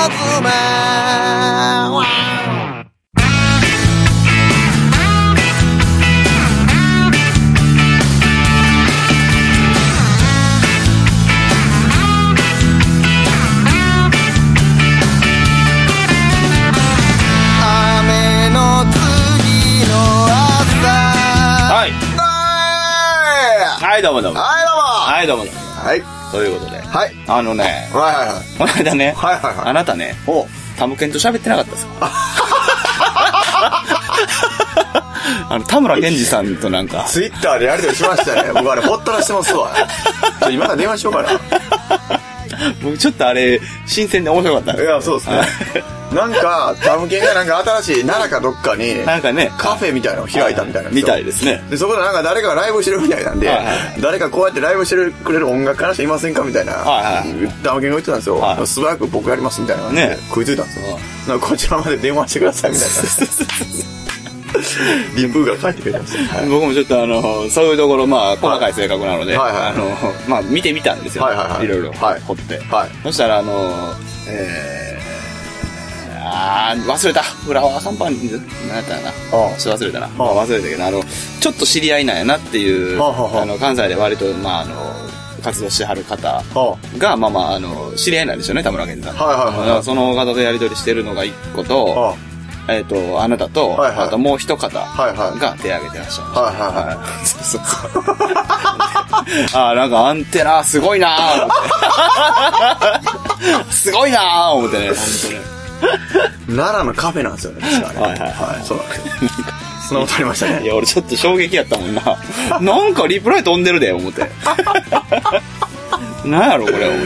め雨の次の朝はい、どうもどうも。 はいどうもはい、どうもどうも。 はいということで。 はいあのね、 はいはいはいこの間ね、 はいはいはいあなたね、 おタムケンと喋ってなかったですか田村健二さんとなんか。 ツイッターでやりとりしましたね。僕あれほったらしてますわ。今から電話しようかな。 僕ちょっとあれ、新鮮で面白かったんです。 いや、そうですね。なんか、タムケンがなんか新しい奈良かどっかに、 なんかね、 カフェみたいなのを開いたみたいなんですよ。 みたいですね。 で、そこでなんか誰かがライブしてるみたいなんで、 はいはい誰かこうやってライブしてくれる音楽家の人いませんかみたいな、 はいはいタムケンが言ってたんですよ。 はい素早く僕やりますみたいな感じでね食いついたんですよ。なんかこちらまで電話してくださいみたいな。リプが返ってくれたんですよ。はい僕もちょっとそういうところ、まあ、細かい性格なので、 はいはいまあ、見てみたんですよ。 はいはいはいいろいろ、 はい掘って。 はい。 そしたら、忘れた。フラワーカンパニーズ何やったかな。ちょっと忘れたな。忘れたけど、ちょっと知り合いなんやなっていう、関西で割と、まあ、活動してはる方が、まあまあ、知り合いなんでしょうね、田村健二さん。 はいはいはいはい。 その方とやり取りしてるのが一個と、あなたと、 はいはいあともう一方はいはいが手挙げてらっしゃいました。 はいはいはい。 そうそうそう。なんかアンテナすごいなぁ、思って。すごいなぁ、思ってね、本奈良のカフェなんですよね、確かね。 はいはいはい。そうなんですよ。そんなことありました当に。いね。 や、俺ちょっと衝撃やったもんな。なんかリプライ飛んでるで、思って。なんやろ、これ、思って。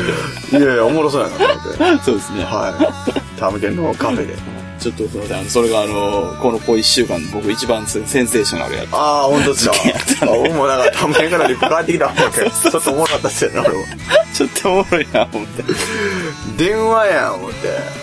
いやいや、おもろそうやなと思って。 そうですね。 はい。タムケンのカフェで。 ちょっとすいません、それがこの1週間、僕一番センセーショナルやった。 ああ、ほんとですか。僕もなんかタムケンからリプ返ってきた思って。ちょっとおもろかったっすよね、俺も。 ちょっとおもろいな、思って。 電話やん、思って。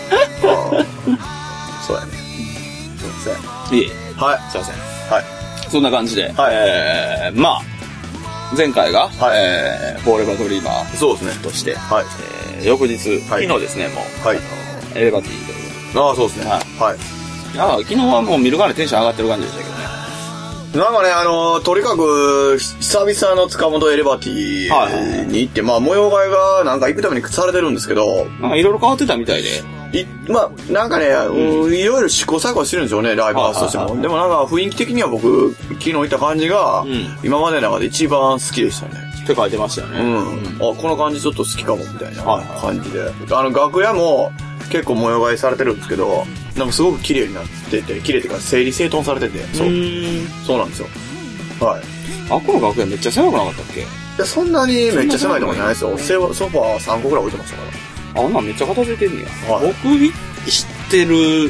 そうやね。すいません。 いえ、 はい。 すいません。 はい。 そんな感じで、 はいまあ、前回が、 はいフォーレバードリーマーそうですね。 として、 はい。 翌日、 はい昨日ですね、もう、 はいエレバティというこああ、そうですね。 ははい。 とで。昨日はもう見るからテンション上がってる感じでしたけどね。 なんかね、とにかく、久々の塚本エレバティに行って、まあ、模様替えがなんか行くためにされてるんですけど、 なんかいろいろ変わってたみたいで。 まあ、なんかね、いろいろ試行錯誤してるんですよね、ライブハウスとしても。でもなんか雰囲気的には僕、昨日行った感じが、今までの中で一番好きでしたね。 って書いてましたよね。 あ、この感じちょっと好きかも、みたいな感じで。楽屋も結構模様替えされてるんですけど、なんかすごく綺麗になってて、綺麗っていうか整理整頓されてて、そうなんですよ。はい。 この楽屋めっちゃ狭くなかったっけ？ いや、そんなにめっちゃ狭いとこじゃないですよ。ソファー3個ぐらい置いてましたから。 めっちゃ片付いてんねや。 はい僕知ってる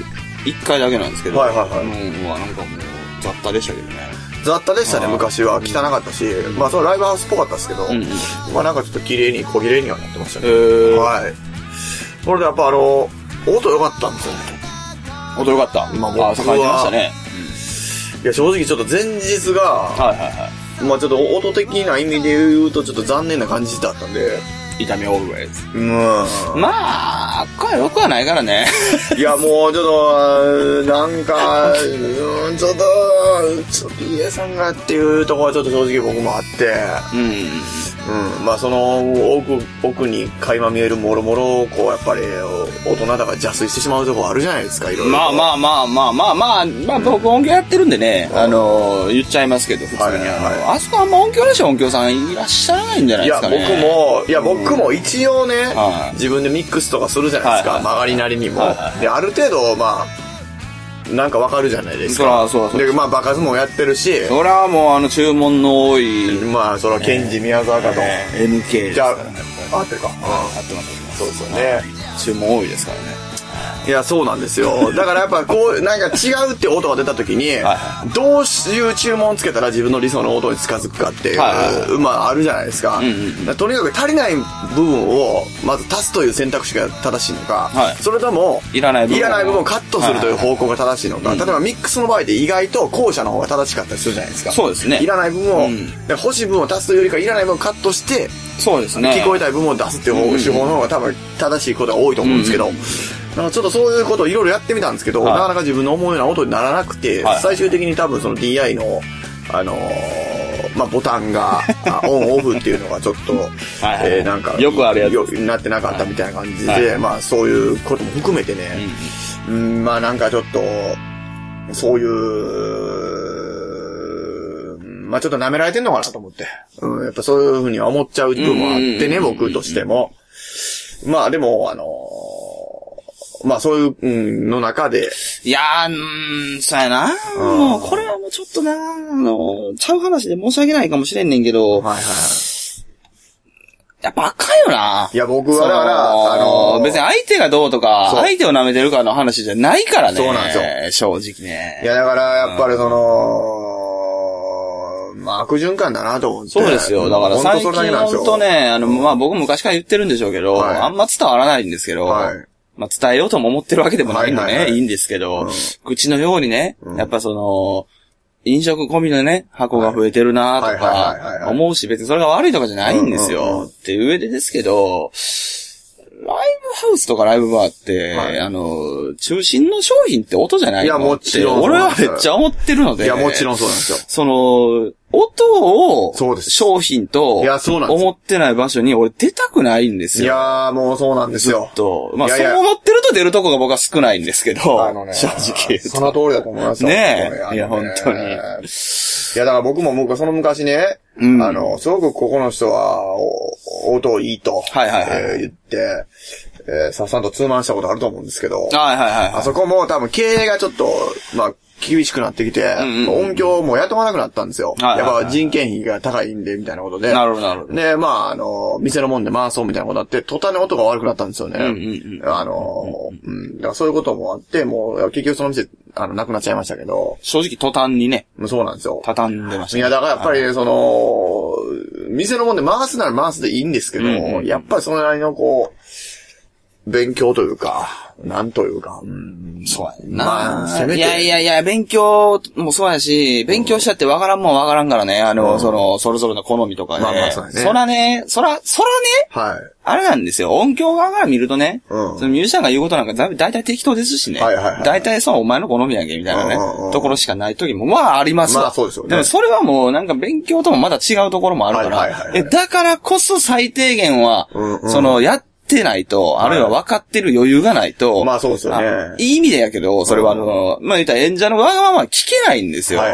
1回だけなんですけど、 はいはいはいなんかもう雑多でしたけどね。 雑多でしたね、昔は。汚かったし、まあそのライブハウスっぽかったですけど、まあなんかちょっと小綺麗にはなってましたね。はい。それでやっぱ音良かったんですよね。 音良かった。 まあ僕はそう感じましたね。 いや、正直ちょっと前日が、まあちょっと音的な意味で言うとちょっと残念な感じだったんで、 痛みオールウェイズ。 まあ、これよくはないからね。 いや、もうちょっと、なんか、ちょっと、家さんがっていうところはちょっと正直僕もあって、まあその奥に垣間見えるもろもろこうやっぱり大人だから邪推してしまうところあるじゃないですか、いろいろ。 まあ僕音響やってるんでね、言っちゃいますけど、普通にあそこあんま音響らしい音響さんいらっしゃらないんじゃないですかね。 僕も一応ね、自分でミックスとかするじゃないですか、曲がりなりにも。で、ある程度、まあ、なんかわかるじゃないですか。 そうで、まあ、バカ相撲やってるし。 それはもう注文の多い。 まあ、それはケンジ宮沢かと。 NK じゃあ、合ってるか。 合ってます。 そうですよね。 注文多いですからね。 いや、そうなんですよ。だからやっぱこう、なんか違うって音が出た時に、どういう注文をつけたら自分の理想の音に近づくかっていう、まああるじゃないですか。とにかく足りない部分をまず足すという選択肢が正しいのか、それとも、いらない部分をカットするという方向が正しいのか、例えばミックスの場合で意外と後者の方が正しかったりするじゃないですか。 そうですね。 いらない部分を、欲しい部分を足すというよりかいらない部分をカットして、 そうですね。 聞こえたい部分を出すっていう手法の方が多分正しいことが多いと思うんですけど、 なんかちょっとそういうことをいろいろやってみたんですけど、なかなか自分の思うような音にならなくて、最終的に多分その DI の、ボタンが、オンオフっていうのがちょっと、なんか、 よくあるやつ。 なってなかったみたいな感じで、まあそういうことも含めてね、まあなんかちょっと、そういう、まあちょっと舐められてんのかなと思って。やっぱそういうふうには思っちゃう部分もあってね、僕としても。まあでも、まあそういうの中で。 いやそうやな。もうこれはもうちょっとな、ちゃう話で申し訳ないかもしれんねんけど。やっぱ赤よな。 いや、僕はだから、 別に相手がどうとか、相手を舐めてるかの話じゃないからね。 そうなんですよ。正直ね。 いや、だからやっぱりまあ悪循環だなと思って。 そうですよ。だから最近ほんとね、まあ僕昔から言ってるんでしょうけど、あんま伝わらないんですけど、まあ伝えようとも思ってるわけでもないのね、いいんですけど、口のようにね、やっぱ飲食込みのね、箱が増えてるなとか、思うし、別にそれが悪いとかじゃないんですよ。っていう上でですけど、ライブハウスとかライブバーって、中心の商品って音じゃないの？ いや、もちろん。 俺はめっちゃ思ってるので。 いや、もちろんそうなんですよ。 音を商品と思ってない場所に俺出たくないんですよ。 いやーもうそうなんですよ。 まあそう思ってると出るとこが僕は少ないんですけど、正直言うと。 その通りだと思いますよ。 ねえ。いや、本当に。いや、だから僕もその昔ね、すごくここの人は、音いいと、言って、さっさんとツーマンしたことあると思うんですけど、あそこも多分経営がちょっと、まあ、厳しくなってきて、音響も雇わなくなったんですよ。やっぱ人件費が高いんで、みたいなことで。 なるほど、なるほど。 で、まあ、店のもんで回そうみたいなことになって、途端に音が悪くなったんですよね。だからそういうこともあって、もう、結局その店、なくなっちゃいましたけど。 正直途端にね。 そうなんですよ。 畳んでました、ね。 いや、だからやっぱり、店のもんで回すなら回すでいいんですけど、やっぱりそれなりの勉強というか、なんというか、 そうやな。まあ、せめて。いや、勉強もそうやし、勉強しちゃってわからんもんわからんからね、それぞれの好みとかね。まあそうやね。そらね、あれなんですよ。音響側から見るとね、そのミュージシャンが言うことなんかだいたい適当ですしね。だいたいお前の好みやんけ、みたいなね、ところしかない時も、まあありますわ。 まあそうですよね。 でもそれはもうなんか勉強ともまた違うところもあるから、だからこそ最低限は、やってないと、あるいは分かってる余裕がないと、 まあそうですよね。 いい意味でやけど、それはまあ言ったら演者のわがまま聞けないんですよ。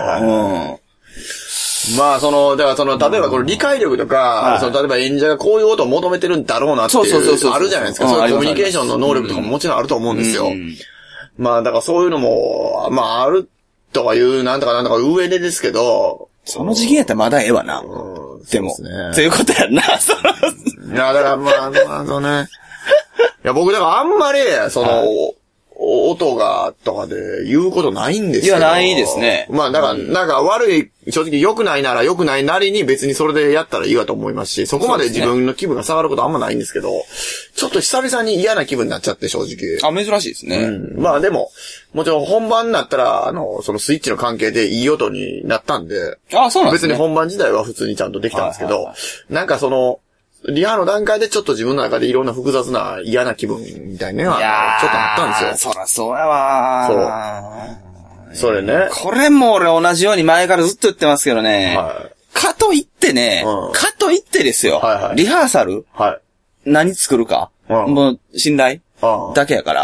まあだから例えばこの理解力とか、例えば演者がこういうことを求めてるんだろうなっていう、あるじゃないですか。そういうコミュニケーションの能力とかももちろんあると思うんですよ。まあだからそういうのも、まああるとかいう、なんとか上でですけど、 その次元やったらまだええわな。でも、そういうことやんな、 いや、だからまあ、ね。いや、僕だからあんまり、音が、とかで言うことないんですよ。 いや、ないですね。 まあ、だから、なんか悪い、正直良くないなら良くないなりに別にそれでやったらいいわと思いますし、そこまで自分の気分が下がることあんまないんですけど、ちょっと久々に嫌な気分になっちゃって、正直。 珍しいですね。 まあでも、もちろん本番になったら、そのスイッチの関係でいい音になったんで、 そうなんですね。 別に本番自体は普通にちゃんとできたんですけど、なんかリハの段階でちょっと自分の中でいろんな複雑な嫌な気分みたいなのがちょっとあったんですよ。 そらそうやわ。 それね。 これも俺同じように前からずっと言ってますけどね。かといってね、かといってですよ。リハーサル何作るかもう信頼だけやから、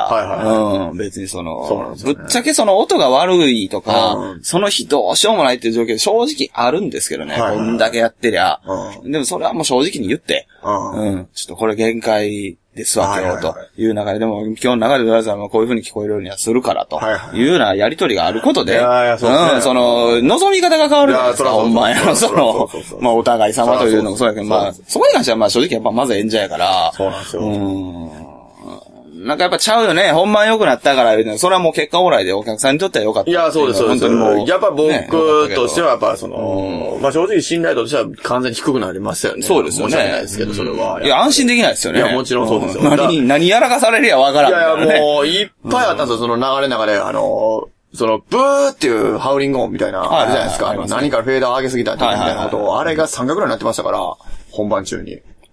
別にぶっちゃけ音が悪いとか、その日どうしようもないっていう状況で正直あるんですけどね、こんだけやってりゃ。でもそれはもう正直に言って、ちょっとこれ限界ですわ、今日という中で、でも今日の中でドライザーもこういう風に聞こえるようにはするからというようなやりとりがあることで、望み方が変わるじゃないですか、ほんまや。まあお互い様というのもそうやけど、まあそこに関してはまあ正直やっぱまず演者やから、 そうなんですよ。 なんかやっぱちゃうよね。本番良くなったから言うて、それはもう結果オーライでお客さんにとっては良かった。 いや、そうです、そうです。本当にもう。やっぱ僕としてはやっぱまあ正直信頼度としては完全に低くなりましたよね。 そうですよね。 申し訳ないですけど、それは。 いや、安心できないですよね。 いや、もちろんそうですよ。 何やらかされるやわからん。 いや、もういっぱいあったんですよ、その流れの中で、ブーっていうハウリング音みたいな、あるじゃないですか。何かフェーダー上げすぎたみたいなことを、あれが3回ぐらいになってましたから、本番中に。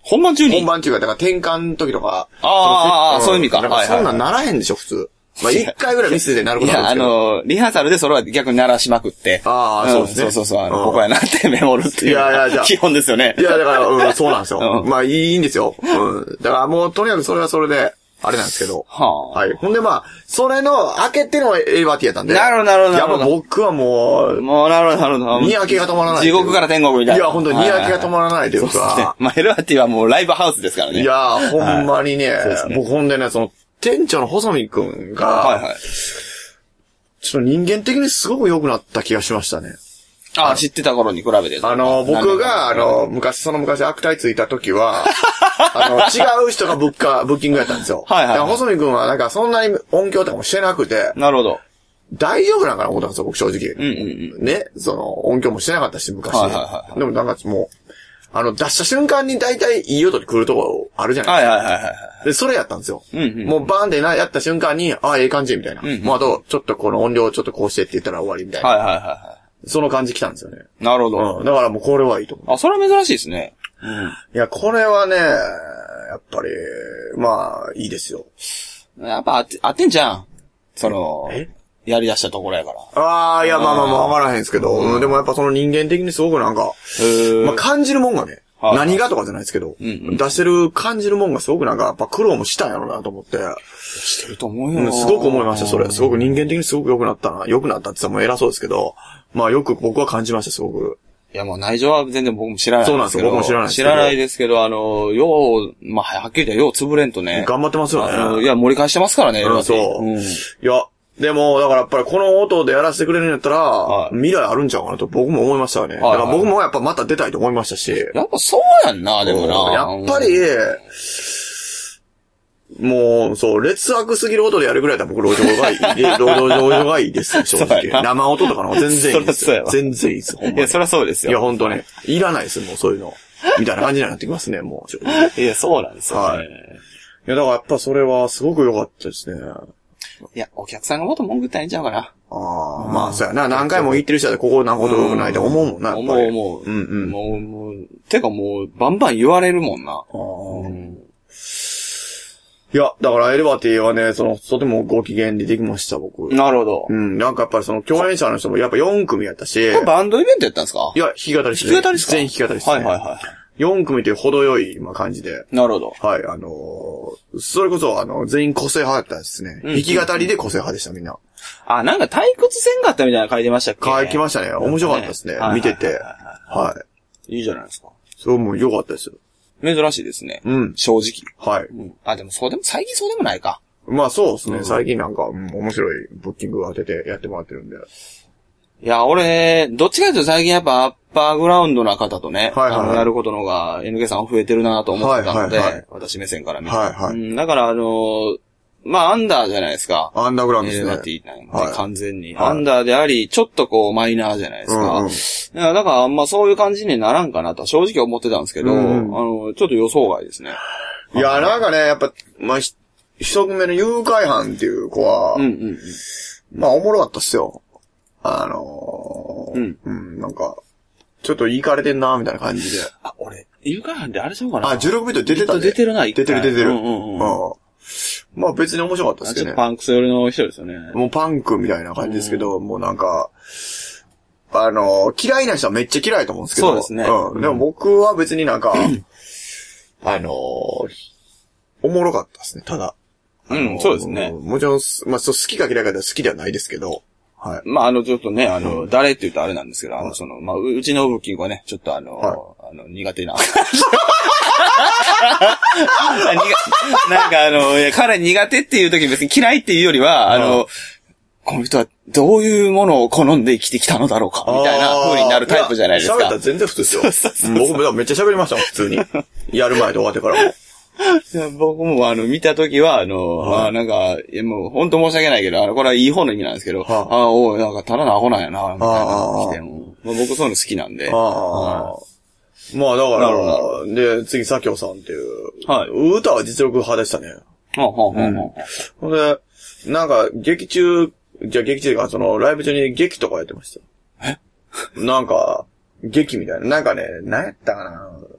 本番中に本番中が、だから転換の時とか。 そういう意味か。 だからそんなんならへんでしょ、普通。まあ、一回ぐらいミスでなることあるんですけど。 リハーサルでそれは逆に鳴らしまくって。 そうですね。 そう、ここやなってメモるっていう。じゃあ。基本ですよね。 いや、だから、そうなんですよ。まあ、いいんですよ。だからもう、とにかくそれはそれで、あれなんですけど。はい。ほんでまあ、それの、開けてのエレバーティやったんで。 なるほど。 やっぱ僕はもう、 なるほど。 にやけが止まらない。 地獄から天国みたいな。 いや、本当ににやけが止まらないというか。 まあ、エレバーティはもうライブハウスですからね。 いや、ほんまにね、僕ほんでね、店長の細見くんが、ちょっと人間的にすごく良くなった気がしましたね。 知ってた頃に比べて。 僕が、昔悪態ついた時は、違う人がブッキングやったんですよ。細見くんはなんかそんなに音響とかもしてなくて。 なるほど。 大丈夫なんかな思ったんですよ、僕正直。ね、音響もしてなかったし、昔。でもなんかもう、出した瞬間に大体いい音で来るとこあるじゃないですか。で、それやったんですよ。もうバーンってやった瞬間に、ええ感じみたいな。もうあと、ちょっとこの音量ちょっとこうしてって言ったら終わりみたいな。その感じ来たんですよね。 なるほど。 だからもうこれはいいと思う。 それは珍しいですね。 いや、これはね、やっぱり、まあ、いいですよ。 やっぱ合ってんじゃん。やり出したところやから。 いや、まあわからへんすけど、でもやっぱその人間的にすごくなんか、まあ感じるもんがね、何がとかじゃないですけど、出してる感じるもんがすごくなんか、やっぱ苦労もしたんやろうなと思って。 してると思うよ。 すごく思いました、それ。すごく人間的にすごく良くなったな。良くなったって言ったらもう偉そうですけど、まあよく僕は感じました、すごく。 いや、もう内情は全然僕も知らない。 そうなんですよ、僕も知らないですけど。知らないですけど、まあ、はっきり言ったら潰れんとね。 頑張ってますよね。 いや、盛り返してますからね、 そう。いや、でも、だからやっぱりこの音でやらせてくれるんやったら、未来あるんちゃうかなと僕も思いましたよね。だから僕もやっぱまた出たいと思いましたし。 やっぱそうやんな、でもな。 やっぱり、もう、そう、劣悪すぎる音でやるぐらいだったら僕、路上がいいです、正直。生音とかの全然いいです。全然いいです、ほんまに。 いや、そりゃそうですよ。 いや、ほんとね。いらないです、もうそういうの。みたいな感じになってきますね、もう。いや、そうなんですよね。 いや、だからやっぱそれはすごく良かったですね。 いや、お客さんがもっと文句言ったらいいんちゃうかな。 まあ、そうやな。何回も言ってる人でここ何こと良くないと思うもんな。 思う。もう、てかもう、バンバン言われるもんな。 いや、だからエレバティはね、とてもご機嫌でできました、僕。 なるほど。 なんかやっぱり共演者の人もやっぱ4組やったし。 これバンドイベントやったんですか？ いや、弾き語りです。 弾き語りですか？ 全員弾き語りですね。4組という程よい感じで。 なるほど。 はい、それこそ、全員個性派だったですね。弾き語りで個性派でした、みんな。 なんか退屈せんかったみたいなの書いてましたっけ？ 書きましたね。面白かったですね。見てて。はい。 いいじゃないですか。 そう、もう良かったですよ。 珍しいですね。正直。 はい。 でも最近そうでもないか。 まあそうですね。最近なんか、面白いブッキングを当ててやってもらってるんで。 いや、俺、どっちかというと最近やっぱアッパーグラウンドな方とね、やることの方が NK さん増えてるなと思ってたので、私目線から見て。だからまあアンダーじゃないですか。 アンダーグラウンドですね。 完全に。アンダーであり、ちょっとこうマイナーじゃないですか。だからまあそういう感じにならんかなと正直思ってたんですけど、ちょっと予想外ですね。 いや、なんかね、やっぱ、まあ、一組目の誘拐犯っていう子は、まあおもろかったっすよ。なんか、ちょっと言いかれてんな、みたいな感じで。 俺、誘拐犯であれしようかな。 16ビート出てたね。 出てるな、 出てる。まあ別に面白かったですけどね。 ちょっとパンクス寄りの人ですよね。 もうパンクみたいな感じですけど、もうなんか、嫌いな人はめっちゃ嫌いと思うんですけど。 そうですね。 でも僕は別になんか、おもろかったですね、ただ。 そうですね。 もちろん、まあ好きか嫌いかでは好きではないですけど。はい。 まあちょっとね、誰って言うとあれなんですけど、まあうちのブッキングはね、ちょっと苦手な。なんか彼苦手っていう時別に嫌いっていうよりは、この人はどういうものを好んで生きてきたのだろうか、みたいな風になるタイプじゃないですか。 喋ったら全然普通ですよ。僕もめっちゃ喋りましたもん、普通に。やる前で終わってからも。 僕も見たときは、なんか、もう本当申し訳ないけど、これはいい方の意味なんですけど、おい、なんかただのアホなんやな、みたいな来ても。僕そういうの好きなんで。 まあだから、で、次、左京さんっていう。歌は実力派でしたね。ほんで、なんか、劇中が、ライブ中に劇とかやってました。なんか、劇みたいな。なんかね、何やったかな。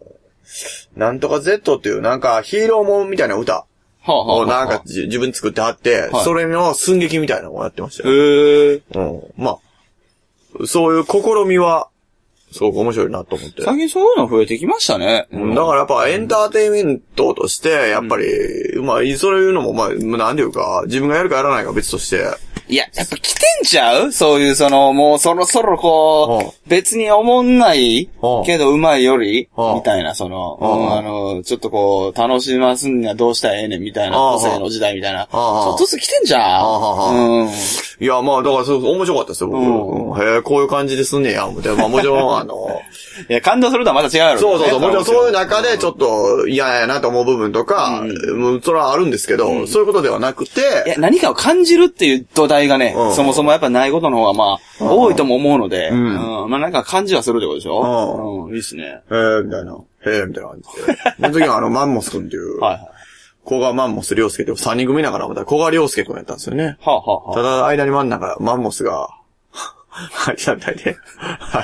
なんとか Z っていうなんかヒーローもんみたいな歌をなんか自分作ってはって、それの寸劇みたいなのをやってましたよ。まあ、そういう試みは、すごく面白いなと思って。 最近そういうの増えてきましたね。 だからやっぱエンターテインメントとして、やっぱり、まあ、そういうのも、まあ、なんていうか、自分がやるかやらないか別として。 いや、やっぱ来てんちゃう？そういうもうそろそろ別に思んないけどうまいより、みたいな、ちょっと楽しますにはどうしたらええねんみたいな、個性の時代みたいな。ちょっとずつ来てんじゃん。 いや、まあ、だから面白かったですよ、僕。へえ、こういう感じですんねや、みたいな。まあ、もちろん、 いや、感動するとはまた違うやろ。 そう。もちろんそういう中でちょっと嫌やなと思う部分とか、それはあるんですけど、そういうことではなくて。 いや、何かを感じるっていう土台がね、そもそもやっぱないことの方がまあ、多いとも思うので、まあなんか感じはするってことでしょ？いいっすね。 みたいな。みたいな感じで。その時はマンモス君っていう、古賀マンモス良介って3人組ながらまた古賀良介君やったんですよね。ただ間に真ん中、マンモスが、はい、団体で。はい。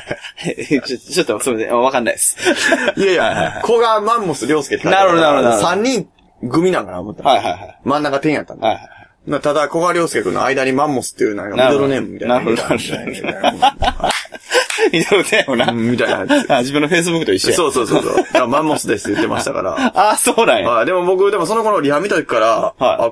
ちょっと、すみません。わかんないです。 いやいや、古賀マンモス良介って書いてある。なるほど。3人組なんかな思った。真ん中点やったんだ。ただ、古賀良介君の間にマンモスっていうなんかミドルネームみたいな。なるほど。ミドルネームな。 みたいな。 自分のフェイスブックと一緒。 そう。マンモスですって言ってましたから。 あ、そうなんや。 でも僕、その子のリハ見た時から、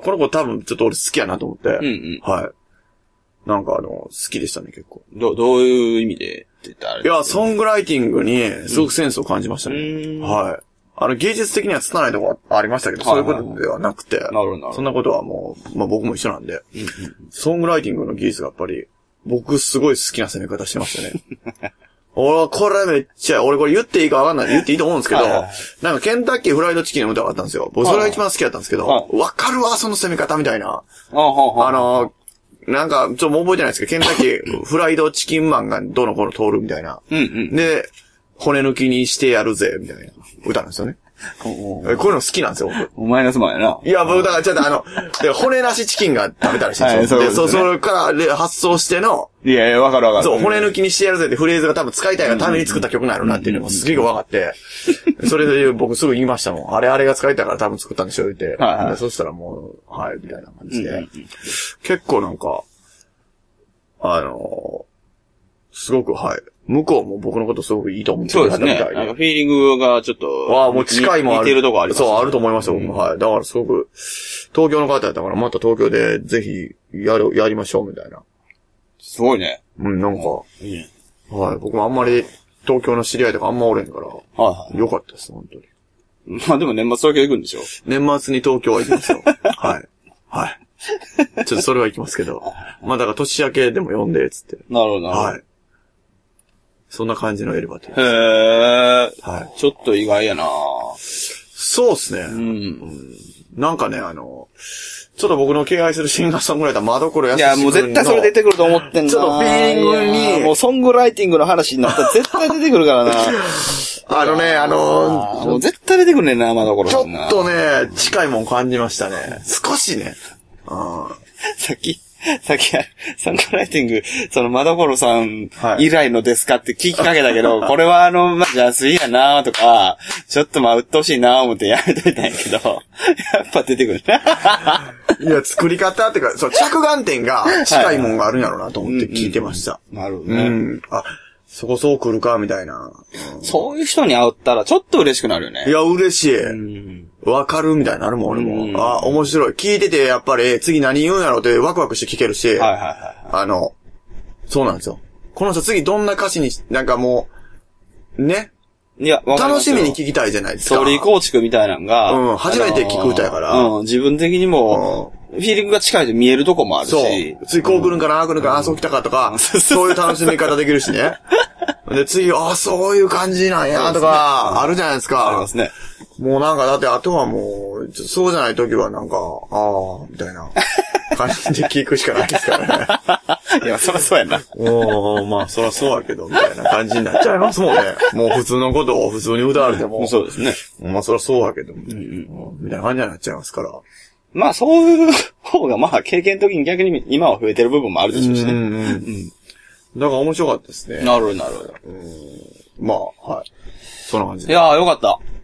この子多分ちょっと俺好きやなと思って。はい。なんか好きでしたね、結構。 どういう意味でって言ったら？ いや、ソングライティングにすごくセンスを感じましたね。はい。芸術的には拙いとこはありましたけど、そういうことではなくて。なるほど。そんなことはもう、まあ僕も一緒なんで。ソングライティングの技術がやっぱり、僕すごい好きな攻め方してましたね。俺これめっちゃ、俺これ言っていいかわかんない。言っていいと思うんですけど、なんかケンタッキーフライドチキンの歌があったんですよ。僕それが一番好きだったんですけど、わかるわ、その攻め方みたいな。なんか、ちょっともう覚えてないですけど、ケンタッキー、フライドチキンマンがどの頃通るみたいな。で、骨抜きにしてやるぜ、みたいな歌なんですよね。こういうの好きなんですよ、僕。 マイナスマンやな。 いや、僕、だからちょっと骨なしチキンが食べたらしいんですよ。で、それから発想しての、 いや、わかる。 そう、骨抜きにしてやるぜってフレーズが多分使いたいがために作った曲なのなっていうのがすげえ分かって、それで僕すぐ言いましたもん。あれが使いたいから多分作ったんでしょ、言って。そしたらもう、はい、みたいな感じで。結構なんか、すごく、はい。向こうも僕のことすごくいいと思ってくれたみたいで。そうですね。なんかフィーリングがちょっと、 もう近いもある。 似てるとこあります。 そう、あると思いますよ、僕も。はい。だからすごく、東京の方やったから、また東京でぜひ、やりましょう、みたいな。 すごいね。 なんか、いいね。はい。僕もあんまり、東京の知り合いとかあんまおれんから、よかったです、本当に。 まあでも年末東京行くんでしょ？ 年末に東京は行きますよ。はい。はい。ちょっとそれは行きますけど。まあだから年明けでも呼んで、つって。 なるほど。はい。 そんな感じのエルバと。 へー。はい。ちょっと意外やなそうっすね。なんかね、ちょっと僕の敬愛するシンガーソングライター、まどころやすし君の。 いや、もう絶対それ出てくると思ってんな。 ちょっとフィーリングに。 もうソングライティングの話になったら絶対出てくるからな。もう絶対出てくるねんな、まどころさんな。ちょっとね、近いもん感じましたね。少しね。 さっき、ソングライティング、まどころさん以来のですかって聞きかけたけど、これはまあ、邪推やなとか、ちょっと鬱陶しいな思ってやめといたんやけど、やっぱ出てくるな。 いや、作り方ってか、着眼点が近いもんがあるんやろうなと思って聞いてました。 なるほどね。 そこそう来るか、みたいな。 そういう人に会ったらちょっと嬉しくなるよね。 いや、嬉しい。わかるみたいになるもん、俺も。面白い。聞いてて、やっぱり、次何言うんやろうってワクワクして聞けるし。そうなんですよ。この人次どんな歌詞に、なんかもう、ね。 いや、 楽しみに聞きたいじゃないですか。 ストーリー構築みたいなのが。 初めて聞く歌やから。 自分的にも、フィーリングが近いと見えるとこもあるし。 そう。次こう来るんかな、来るんかな、そう来たかとか、そういう楽しみ方できるしね。で、次、そういう感じなんや、とか、あるじゃないですか。 ありますね。 もうなんか、だってあとはもう、そうじゃない時はなんか、みたいな感じで聞くしかないですからね。いや、そらそうやな。 まあ、そらそうやけど、みたいな感じになっちゃいますもんね。もう普通のことを普通に歌われても。 そうですね。 まあ、そらそうやけど、みたいな感じになっちゃいますから。 まあ、そういう方が、まあ、経験的に逆に今は増えてる部分もあるでしょうしね。 だから面白かったですね。 なるほど。 まあ、はい。そんな感じで。 いやー、よかった。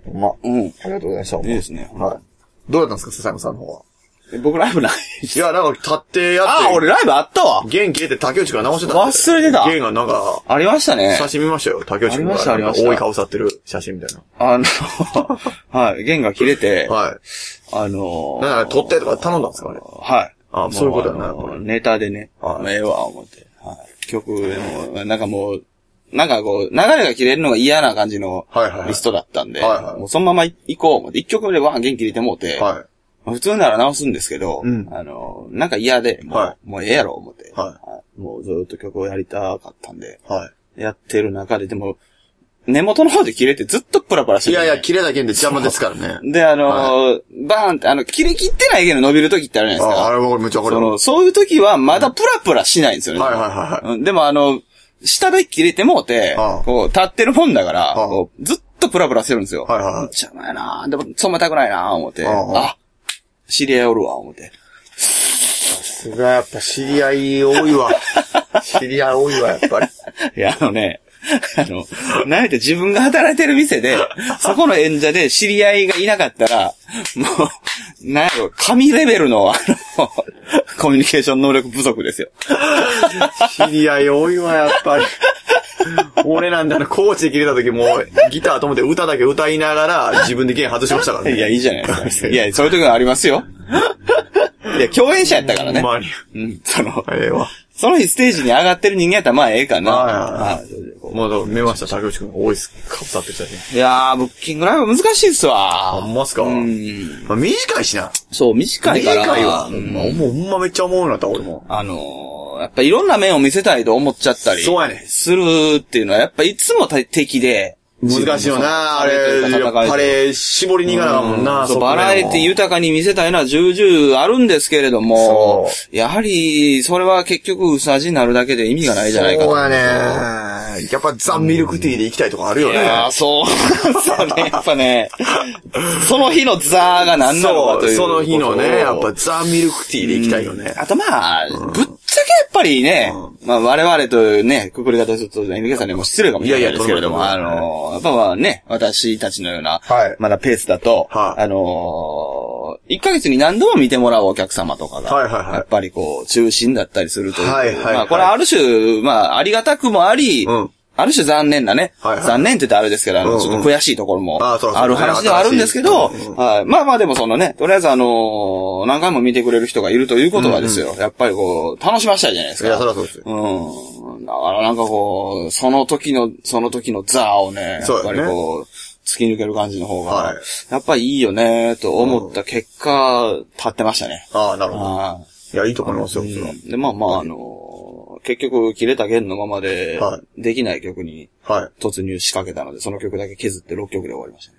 うん。ありがとうございました。いいですね。 はい。どうだったんですか、笹山さんの方は。 僕ライブない。 いや、なんか立ってやって。 あ、俺ライブあったわ。 弦切れて竹内から直してた。 忘れてた。 弦がなんか、 ありましたね。 写真見ましたよ。竹内君が。 ありました。 多い顔さってる写真みたいな。 はい、弦が切れて、 はい。なんか撮ってとか頼んだんですかね。 はい。 あ、そういうことだな、 ネタでね。ええわ、思って。はい。曲も、なんかもう、なんかこう、流れが切れるのが嫌な感じのリストだったんで、もうそのまま行こう思って、一曲目でわー弦切れてもうて、はい。普通なら直すんですけど、なんか嫌で、もうええやろ、思って、もうずっと曲をやりたかったんで、やってる中で、でも、根元の方で切れてずっとプラプラしてる、 いやいや、切れた弦で邪魔ですからね。 で、バーンって、切れ切ってない弦の伸びる時ってあるじゃないですか。 あれもめっちゃこれ。 そういう時はまだプラプラしないんですよね。でも下で切れてもうて、こう、立ってるもんだから、こうずっとプラプラしてるんですよ。邪魔やなでも、染めたくないな思って、知り合いおるわ、思って。 さすがやっぱ知り合い多いわ。知り合い多いわ、やっぱり。 いや、なんやって自分が働いてる店で、そこの演者で知り合いがいなかったら、もう、なんやろ、神レベルのコミュニケーション能力不足ですよ。 知り合い多いわ、やっぱり。俺なんでコーチで切れた時も、ギターと思って歌だけ歌いながら、自分で弦外しましたからね。 いや、いいじゃないですか。いや、そういう時がありますよ。いや、共演者やったからね。 ほんまに。 その日ステージに上がってる人間やったらまあええかな。 もう見ました、竹内くんが多いっす。かぶさってきたね。 いやー、ブッキングライブ難しいっすわ。 ほんまっすか。短いしな。 そう、短いから。 短いわ。ほんまめっちゃ思うようになった、俺も。 やっぱいろんな面を見せたいと思っちゃったり。 そうやね。 するっていうのはやっぱいつも敵で。 難しいよな、あれ、絞りに行かなもんな。 バラエティ豊かに見せたいのは重々あるんですけれども、やはり、それは結局薄味になるだけで意味がないじゃないかと。 そうやね。やっぱザ・ミルクティーで行きたいとかあるよね。 そうね、やっぱね、その日のザが何なのかという。 その日のね、やっぱザ・ミルクティーで行きたいよね。 あとまあ、ぶっちゃけやっぱりね、まあ我々とね、くくり方ちょっと NK さんにも失礼かもしれないですけれども、やっぱまあね、私たちのような、まだペースだと、1ヶ月に何度も見てもらうお客様とかが、やっぱりこう、中心だったりするという。まあこれある種、まあありがたくもあり、ある種残念なね、残念って言ったらあれですけど、ちょっと悔しいところもある話ではあるんですけど、まあまあでもそのね、とりあえず何回も見てくれる人がいるということはですよ、やっぱりこう、楽しましたいじゃないですか。 いや、そりゃそうですよ。 だからなんかこう、その時のザをね、やっぱりこう、突き抜ける感じの方が、やっぱりいいよね、と思った結果、立ってましたね。 なるほど。いや、いいと思いますよ、 で、まあまあ、結局、切れた弦のままで、できない曲に突入しかけたので、その曲だけ削って6曲で終わりましたね。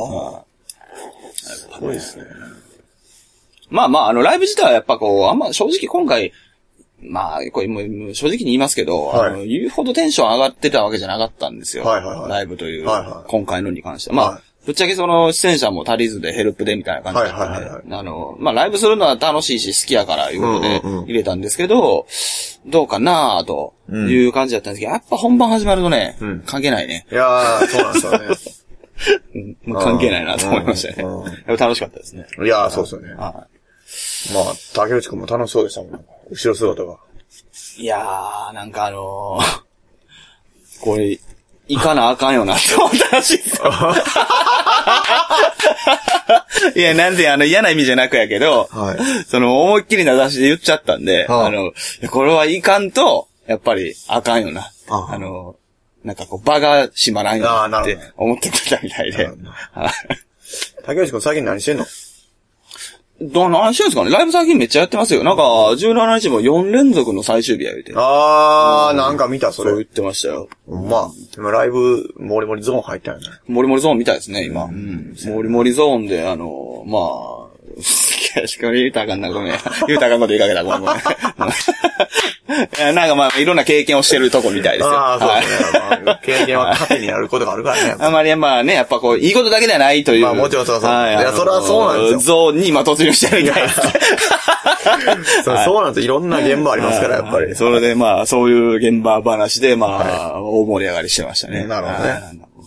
すごいですね。 まあまあ、ライブ自体はやっぱこう、あんま正直今回、まあ、これもう正直に言いますけど、言うほどテンション上がってたわけじゃなかったんですよ。ライブという、今回のに関しては。まあ、ぶっちゃけその出演者も足りずでヘルプでみたいな感じだったんで、まあライブするのは楽しいし好きやからいうことで入れたんですけど、どうかなという感じだったんですけど、やっぱ本番始まるとね、関係ないね。 いやー、そうなんですよね。 関係ないなと思いましたね。やっぱ楽しかったですね。 いやー、そうですよね。まあ、竹内くんも楽しそうでしたもん。後ろ姿が。 いやー、なんかこれ、行かなあかんよなって思ったらしいですよ。いや、なんで嫌な意味じゃなくやけど、思いっきり名指しで言っちゃったんで、これはいかんと、やっぱりあかんよな。なんかこう、場が閉まらんよなって思ってくれたみたいで。 竹内くん最近何してんの？ 何してんすかね？ライブ最近めっちゃやってますよ。なんか、17日も4連続の最終日や言うて。 なんか見た、それ。 そう言ってましたよ。 まあ、でもライブ、モリモリゾーン入ったよね。 モリモリゾーンみたいですね、今。モリモリゾーンで、まあ、しかも言うたらあかんな、ごめん。言うたらあかんこと言いかけた、ごめん。なんかまあ、いろんな経験をしてるとこみたいですよ。 そうですね。経験は糧になることがあるからね。 あまりまあね、やっぱこう、いいことだけではないという。 まあもちろんそう。いや、それはそうなんですよ。 ゾーンに今突入してるみたいな。 そうなんですよ。いろんな現場ありますから、やっぱり。 それでまあ、そういう現場話で、まあ、大盛り上がりしてましたね。 なるほどね。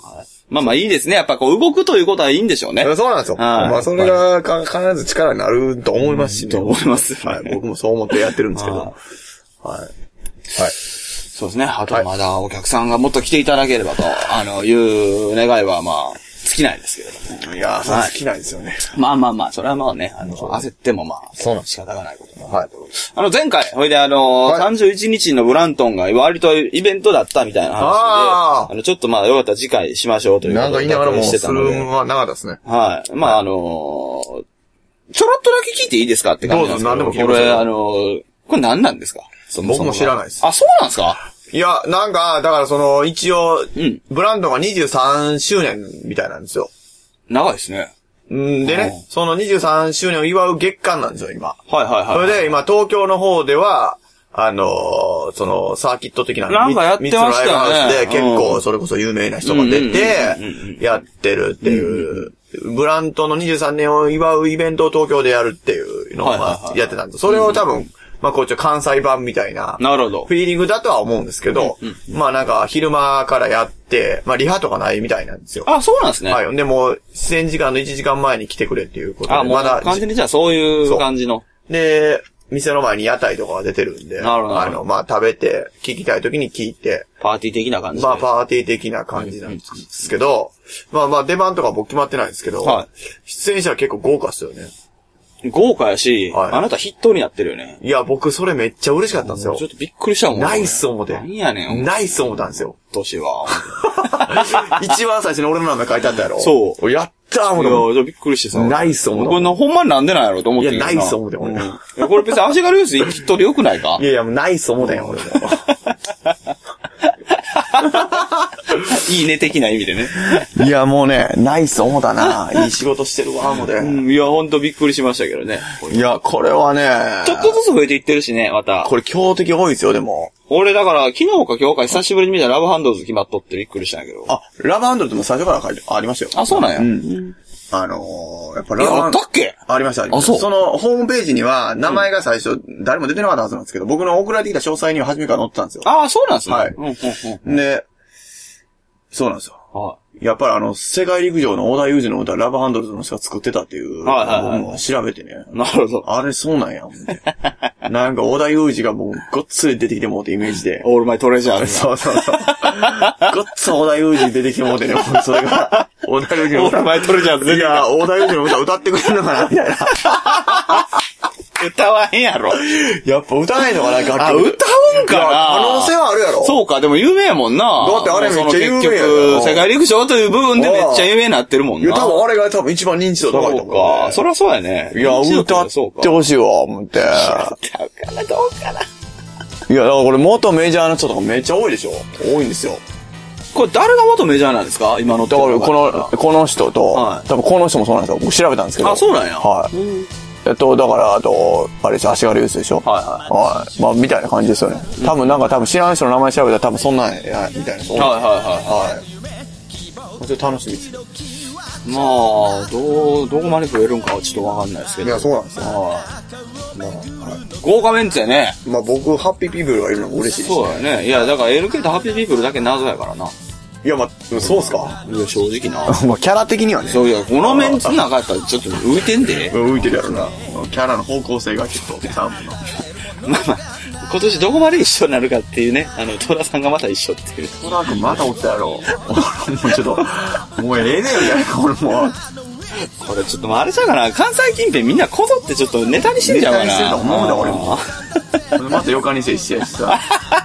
まあまあいいですね。やっぱこう動くということはいいんでしょうね。 そうなんですよ。まあそれが必ず力になると思いますしね。 と思います。 はい。僕もそう思ってやってるんですけど。はい。はい。 そうですね。あとまだお客さんがもっと来ていただければと、いう願いはまあ、尽きないですけれども。 いやー、尽きないですよね。 まあ、それはまあね、焦ってもまあ、 そうなん仕方がないことはい。 前回、ほいで31日のブラントンが割とイベントだったみたいな話で、ちょっとまあ、よかったら次回しましょうということで。 なんか言いながらも、するはなかったですね。 はい。まあちょろっとだけ聞いていいですかって感じなんですけど。 どうぞ、何でも聞いてください。 これ何なんですか？ 僕も知らないです。 あ、そうなんですか？ いや、なんか、だから一応、ブランドが23周年みたいなんですよ。 長いですね。 でね、その23周年を祝う月間なんですよ、今。 はい。 それで、今、東京の方では、サーキット的な、 なんかやってましたよね。 3つのライブハウスで結構、それこそ有名な人が出て、やってるっていう、ブランドの23年を祝うイベントを東京でやるっていうのをやってたんです。それを多分、まあ、こっちは関西版みたいな、 なるほど。 フィーリングだとは思うんですけど、まあなんか昼間からやって、まあリハとかないみたいなんですよ。 あ、そうなんですね。 はい。でも、出演時間の1時間前に来てくれっていうことで。 あ、もう完全にじゃあそういう感じの。 で、店の前に屋台とかが出てるんで、 なるほど。 まあ食べて、聞きたい時に聞いて。 パーティー的な感じ。 まあパーティー的な感じなんですけど、まあ出番とか僕決まってないんですけど、出演者は結構豪華っすよね。 豪華やし、あなた筆頭になってるよね。 いや、僕それめっちゃ嬉しかったんですよ。 ちょっとびっくりしたもん。 ナイス思って。 何やねん。 ナイス思ったんですよ。 年は。 一番最初に俺の名前書いてあったやろ。 そう。 やったー思って。 いや、びっくりしてさ。 ナイス思った。 これほんまになんでなんやろと思っていや、ナイス思って、俺。 これ別に足軽ユース筆頭でよくないか？ いや、もうナイス思ったよ、俺も。 いいね的な意味でね。 いや、もうね、ナイス思ったな。いい仕事してるわ、思って。 いや、ほんとびっくりしましたけどね。 いや、これはね。 ちょっとずつ増えていってるしね、また。 これ強敵多いですよ、でも。 俺だから、昨日か今日か久しぶりに見たラブハンドルズ決まっとってびっくりしたんやけど。 あ、ラブハンドルズも最初から書いてありましたよ。 あ、そうなんや。 やっぱラブハンドルズ。 あったっけ？ ありました。あ、そう。その、ホームページには、名前が最初、誰も出てなかったはずなんですけど、僕の送られてきた詳細には初めから載ってたんですよ。 あ、そうなんですね。 はい。で、そうなんですよ。はい。やっぱり世界陸上の小田裕二の歌、ラブハンドルズの人が作ってたっていう、僕も調べてね。 なるほど。 あれそうなんや、思って。なんか小田裕二がもうごっつり出てきてもうてイメージで。 オールマイトレジャー。 そう。ごっつ小田裕二出てきてもうてね、それが、小田裕二の歌。オールマイトレジャーいや、小田裕二の歌歌ってくれるのかな、みたいな。 歌わへんやろ。 やっぱ歌ないのかな、楽曲。 あ、歌うんかな。 可能性はあるやろ。 そうか、でも有名やもんな。 だってあれめっちゃ有名やろ。世界陸上という部分でめっちゃ有名になってるもんな。 いや、多分あれが多分一番認知度高いと思う。 そうか。そりゃそうやね。 いや、歌ってほしいわ、思って。 歌うかな、どうかな。 いや、だからこれ元メジャーな人とかめっちゃ多いでしょ。多いんですよ。 これ誰が元メジャーなんですか？今のだからこの人と、多分この人もそうなんですよ。僕調べたんですけど。 あ、そうなんや。 はい。だから、あれです、足軽ユースでしょ。はい。まあ、みたいな感じですよね。多分知らない人の名前調べたら多分そんなんや、みたいな。はい。ちょっと楽しみです。 まあ、どこまで増えるんかはちょっとわかんないですけど。 いや、そうなんですよ。 まあ、豪華メンツやね。 まあ僕、ハッピーピープルがいるのも嬉しいですね。 そうやね。いや、だから LK とハッピーピープルだけ謎やからな。 いや、まあ、そうっすか？ いや、正直な。 まあ、キャラ的にはね。 そういや、このメンツの中やったらちょっと浮いてんで。 浮いてるやろな。キャラの方向性がちょっと、サンプの。 まあまあ、今年どこまで一緒になるかっていうね、戸田さんがまた一緒っていう。 戸田君またおったやろ。もうちょっと、もうええねんみたいな、俺もう。 これちょっとあれちゃうかな、関西近辺みんなこぞってちょっとネタにしてんじゃうかな。 ネタにしてると思うだ、俺も。またよかにせいしてやしさ。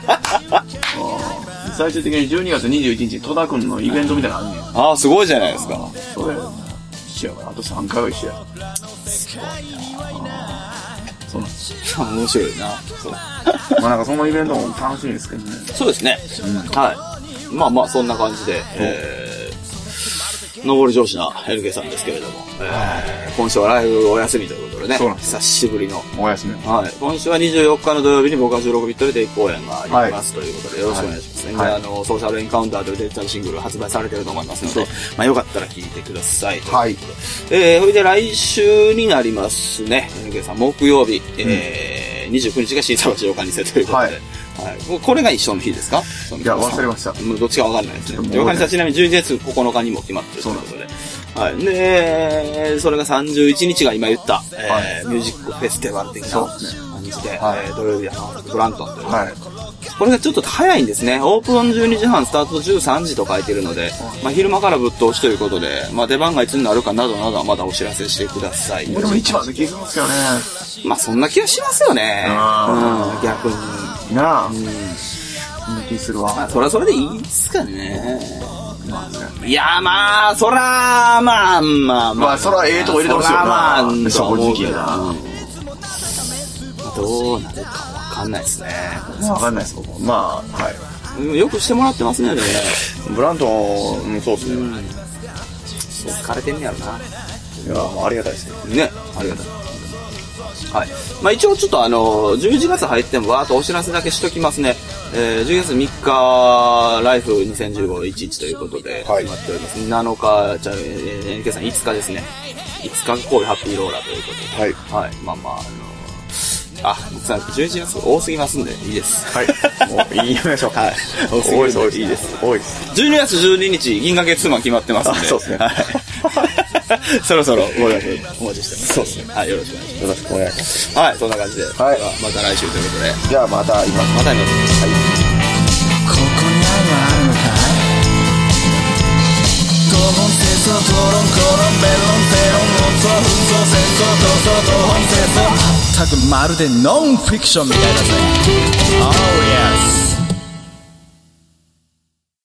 最終的に12月21日、戸田くんのイベントみたいなのあんねん。 ああ、すごいじゃないですか。 それ、一緒やから、あと3回は一緒や。 すごいなそうなんですよ。 面白いな。そう。 まあなんかそのイベントも楽しみですけどね。 そうですね。はい。まあまあ、そんな感じで、上り上司な LK さんですけれども、今週はライブお休みということでね、久しぶりのお休み。 はい。今週は24日の土曜日に僕は16ビットで定期公演がありますということで、よろしくお願いしますね。はい、ソーシャルエンカウンターというデジタルシングル発売されていると思いますので、まあよかったら聴いてください。 はい。 それで来週になりますね、LK さん、木曜日、29日が新沢橋岡にせということで、 はい。これが一緒の日ですか？ いや、忘れました。 どっちかわかんないですね。ヨカリさんちなみに11月9日にも決まってるということで。はい。で、それが31日が今言った、ミュージックフェスティバル的な感じで、土曜日はブラントンという。はい。これがちょっと早いんですね。オープン12時半、スタート13時と書いてるので、まあ昼間からぶっ通しということで、まあ出番がいつになるかなどなどはまだお知らせしてください。 でも一番の気がしますよね。 まあそんな気がしますよね。逆に。 なあ。気するわ。 まあそれはそれでいいですかね。いやまあ、そら、まあ、 そらええとこ入れてほしいよな。まあ、正直やな。 どうなるかわかんないですね。 わかんないです、僕も。まあ、はい。 よくしてもらってますね、 ブラントン、そうっすね。 そう、疲れてんねやろな。 いや、もうありがたいですね。 ね、ありがたい。はい。まあ一応ちょっと11月入ってもわーっとお知らせだけしときますね。10月3日、ライフ2015-11ということで、決まっております。7日、じゃあ、NK さん5日ですね。5日神戸ハッピーローラーということで。はい。まあまあ、11月多すぎますんで、いいです。 はい。もう言いましょう。はい。 多すぎます。いいです。 多いです。 12月12日、銀河月マン決まってますんで。 そうですね。 はい。そろそろご予約お待ちしてます。 そうですね。 はい、よろしくお願いします。 よろしくお願いします。 はい、そんな感じで。はい。また来週ということで。 じゃあまた今。 また今。はい。 ここにあるのかい？ト本戦争討論コロンベロンゼロン論争紛争戦争闘争東本戦争まったくまるでノンフィクションみたいだぜ。Oh yes